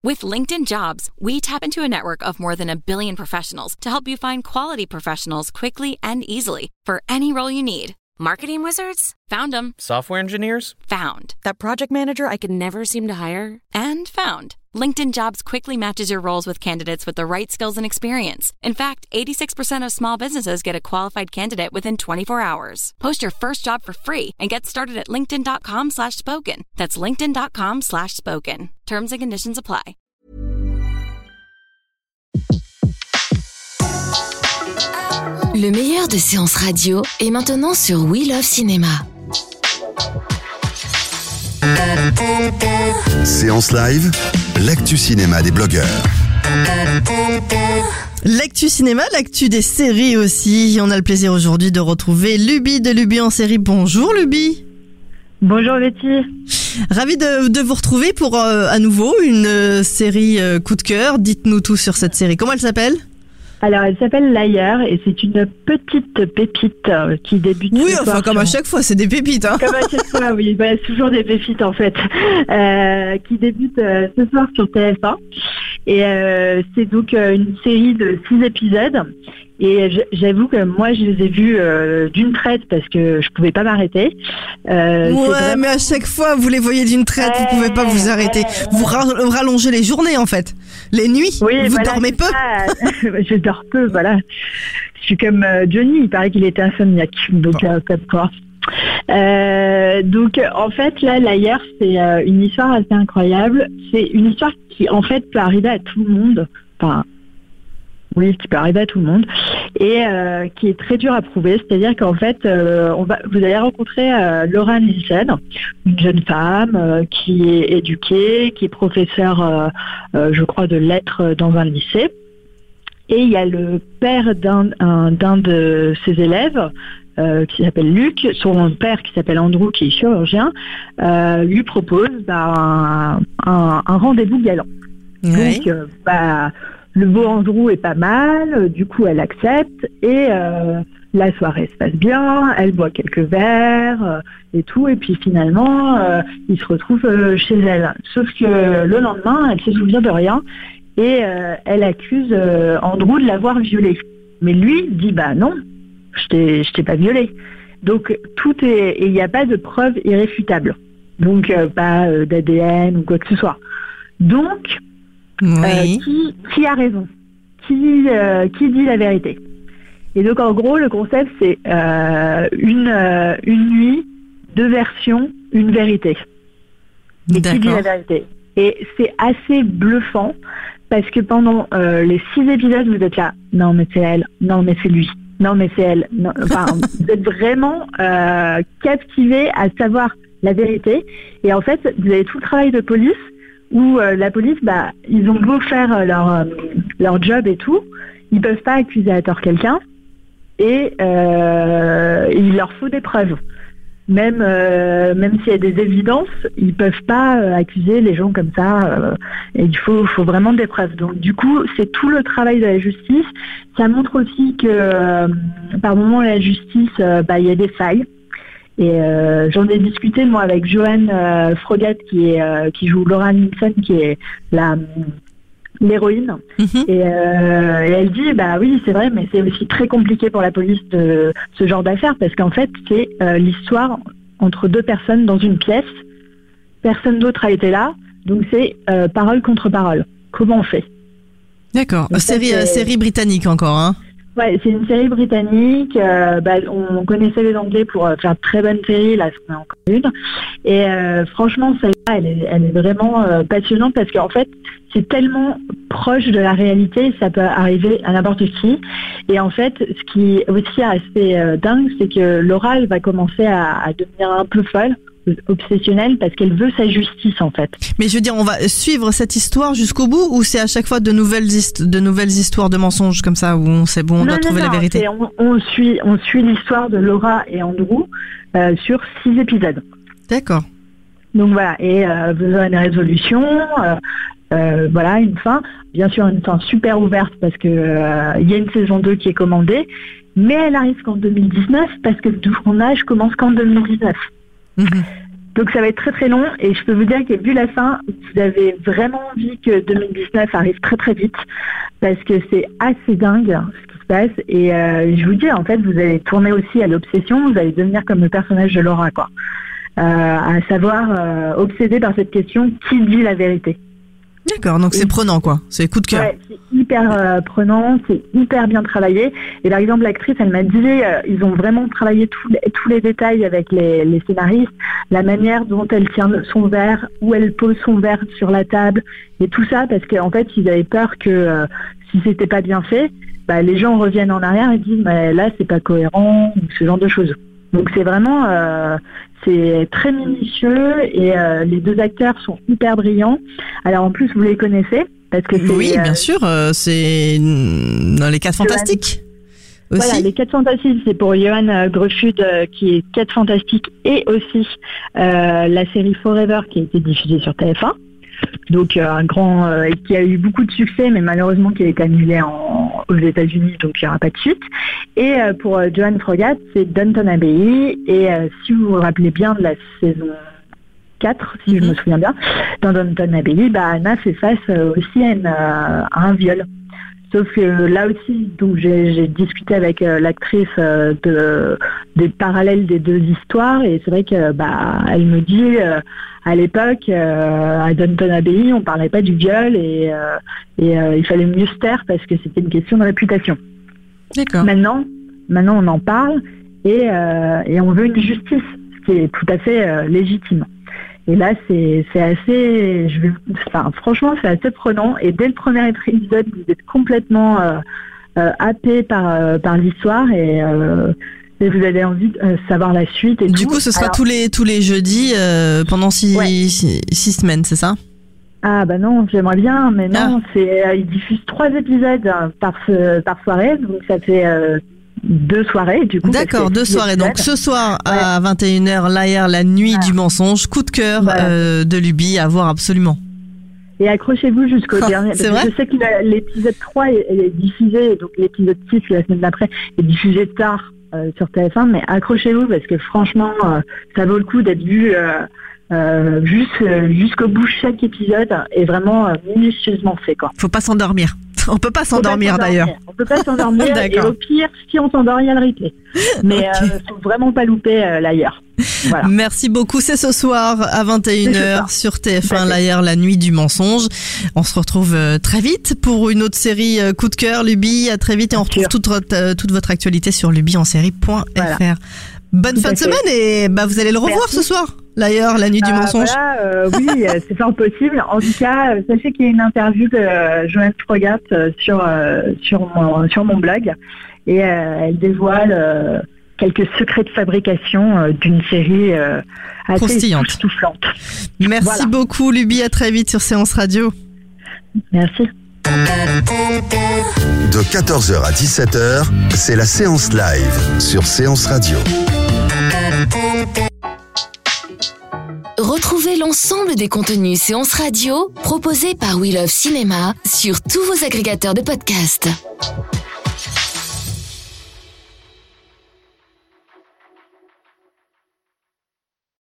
With LinkedIn Jobs, we tap into a network of more than 1 billion professionals to help you find quality professionals quickly and easily for any role you need. Marketing wizards? Found them. Software engineers? Found. That project manager I could never seem to hire? And found. LinkedIn Jobs quickly matches your roles with candidates with the right skills and experience. In fact, 86% of small businesses get a qualified candidate within 24 hours. Post your first job for free and get started at linkedin.com/spoken. That's linkedin.com/spoken. Terms and conditions apply. Le meilleur de séances radio est maintenant sur We Love Cinéma. Séance live, l'actu cinéma des blogueurs. L'actu cinéma, l'actu des séries aussi. On a le plaisir aujourd'hui de retrouver Luby de Luby en série. Bonjour Luby. Bonjour Betty. Ravi de vous retrouver pour à nouveau une série coup de cœur. Dites-nous tout sur cette série. Comment elle s'appelle ? Alors, elle s'appelle L'Ailleurs et c'est une petite pépite qui débute. Oui, enfin, comme à chaque fois, c'est des pépites, hein. Comme à chaque fois, oui. Bah, c'est toujours des pépites, en fait. Qui débute ce soir sur TF1. Et c'est donc une série de 6 épisodes. Et j'avoue que moi, je les ai vus d'une traite parce que je pouvais pas m'arrêter. Ouais, mais à chaque fois, vous les voyez d'une traite, vous pouvez pas vous arrêter. Vous rallongez les journées, en fait. Les nuits, oui, vous voilà, dormez peu. Je dors peu, voilà. Je suis comme Johnny, il paraît qu'il était insomniaque. Donc, comme quoi. Donc, en fait, là, L'Ailleurs, c'est une histoire assez incroyable. C'est une histoire qui, en fait, peut arriver à tout le monde. Enfin, oui, qui peut arriver à tout le monde et qui est très dur à prouver. C'est-à-dire qu'en fait, vous allez rencontrer Laura Nielsen, une jeune femme qui est éduquée, qui est professeure, je crois, de lettres dans un lycée. Et il y a le père d'un de ses élèves qui s'appelle Luc. Son père, qui s'appelle Andrew, qui est chirurgien, lui propose un rendez-vous galant. Oui. Donc, le beau Andrew est pas mal, du coup elle accepte et la soirée se passe bien, elle boit quelques verres et tout, et puis finalement il se retrouve chez elle. Sauf que le lendemain, elle se souvient de rien et elle accuse Andrew de l'avoir violée. Mais lui dit bah non, je t'ai pas violée. Donc et il n'y a pas de preuve irréfutable. Donc pas d'ADN ou quoi que ce soit. Donc Oui. Qui a raison, qui dit la vérité. Et donc en gros le concept c'est une nuit, 2 versions, une vérité. Et qui dit la vérité. Et c'est assez bluffant parce que pendant les 6 épisodes vous êtes là, non mais c'est elle, non mais c'est lui, non mais c'est elle. Non, enfin, vous êtes vraiment captivé à savoir la vérité. Et en fait vous avez tout le travail de police où la police, ils ont beau faire leur job et tout, ils peuvent pas accuser à tort quelqu'un et il leur faut des preuves. Même s'il y a des évidences, ils peuvent pas accuser les gens comme ça. Et il faut vraiment des preuves. Donc du coup, c'est tout le travail de la justice. Ça montre aussi que par moments la justice, il y a des failles. Et j'en ai discuté moi avec Joanne Frogat qui joue Laura Nielsen, qui est l'héroïne. Mm-hmm. Et elle dit oui c'est vrai, mais c'est aussi très compliqué pour la police de ce genre d'affaires parce qu'en fait c'est l'histoire entre 2 personnes dans une pièce, personne d'autre a été là, donc c'est parole contre parole. Comment on fait? D'accord. Série britannique encore, hein. Ouais, c'est une série britannique. On connaissait les Anglais pour faire de très bonnes séries. Là, c'en est encore une. Et franchement, celle-là, elle est vraiment passionnante parce qu'en fait, c'est tellement proche de la réalité, ça peut arriver à n'importe qui. Et en fait, ce qui est aussi assez dingue, c'est que Laura, elle va commencer à devenir un peu folle, obsessionnelle, parce qu'elle veut sa justice en fait. Mais je veux dire, on va suivre cette histoire jusqu'au bout ou c'est à chaque fois de nouvelles histoires de mensonges comme ça où on sait on doit trouver la vérité? On suit l'histoire de Laura et Andrew sur 6 épisodes. D'accord. Donc voilà, et vous aurez une résolution, une fin. Bien sûr, une fin super ouverte parce que il y a une saison 2 qui est commandée, mais elle arrive qu'en 2019 parce que le tournage commence qu'en 2019. Mmh. Donc ça va être très très long et je peux vous dire que vu la fin, vous avez vraiment envie que 2019 arrive très très vite parce que c'est assez dingue ce qui se passe et je vous dis en fait vous allez tourner aussi à l'obsession, vous allez devenir comme le personnage de Laura quoi, à savoir obsédé par cette question qui dit la vérité. D'accord, donc c'est prenant quoi, c'est coup de cœur. Ouais, c'est hyper prenant, c'est hyper bien travaillé. Et par exemple, l'actrice, elle m'a dit, ils ont vraiment travaillé tous les détails avec les scénaristes, la manière dont elle tient son verre, où elle pose son verre sur la table, et tout ça, parce qu'en fait, ils avaient peur que si c'était pas bien fait, bah, les gens reviennent en arrière et disent, mais là, c'est pas cohérent, ou ce genre de choses. Donc c'est vraiment, c'est très minutieux et les deux acteurs sont hyper brillants. Alors en plus vous les connaissez parce que c'est, oui bien sûr, c'est dans les 4 Fantastiques. Aussi. Voilà, les 4 Fantastiques, c'est pour Johan Gruffudd qui est 4 Fantastiques et aussi la série Forever qui a été diffusée sur TF1. Donc un grand qui a eu beaucoup de succès mais malheureusement qui a été annulé aux États-Unis donc il n'y aura pas de suite. Et pour Joan Froggatt c'est Downton Abbey et si vous vous rappelez bien de la saison 4 si je me souviens bien dans Downton Abbey Anna fait face aussi à un viol. Sauf que là aussi, donc j'ai discuté avec l'actrice des parallèles des deux histoires et c'est vrai que elle me dit à l'époque à Downton Abbey on parlait pas du viol et il fallait mieux se taire parce que c'était une question de réputation. D'accord. Maintenant on en parle et on veut une justice, ce qui est tout à fait légitime. Et là, c'est assez, franchement, c'est assez prenant. Et dès le premier épisode, vous êtes complètement happé par l'histoire et vous avez envie de savoir la suite. Et du tout. coup, ce sera tous les jeudis pendant 6 semaines, c'est ça? Ah bah non, j'aimerais bien, mais non, ils diffusent 3 épisodes par soirée, donc ça fait 2 soirées du coup. D'accord, 2 soirées. Donc ce soir à 21h, Liar, la nuit du mensonge, coup de cœur de Luby à voir absolument. Et accrochez-vous jusqu'au dernier. C'est vrai ? Je sais que l'épisode 3 est diffusé, donc l'épisode 6 la semaine d'après est diffusé tard sur TF1, mais accrochez-vous parce que franchement ça vaut le coup d'être vu jusqu'au bout. Chaque épisode est vraiment minutieusement fait quoi. Faut pas s'endormir. On peut pas s'endormir d'ailleurs. On peut pas s'endormir et au pire, si on s'endort, il y a le replay. Mais faut vraiment pas louper l'ailleurs. Voilà. Merci beaucoup. C'est ce soir à 21h sur TF1 Liar, la nuit du mensonge. On se retrouve très vite pour une autre série coup de cœur, Luby. À très vite et on retrouve toute votre actualité sur lubyensérie.fr. Voilà. Bonne fin de semaine et vous allez le revoir ce soir. Liar, la nuit du mensonge. Voilà, oui, c'est fort possible. En tout cas, sachez qu'il y a une interview de Joan Froggatt sur mon blog et elle dévoile quelques secrets de fabrication d'une série assez époustouflante. Merci beaucoup, Luby. À très vite sur Séance Radio. Merci. De 14h à 17h, c'est la séance live sur Séance Radio. Retrouvez l'ensemble des contenus Séance Radio proposés par We Love Cinéma sur tous vos agrégateurs de podcasts.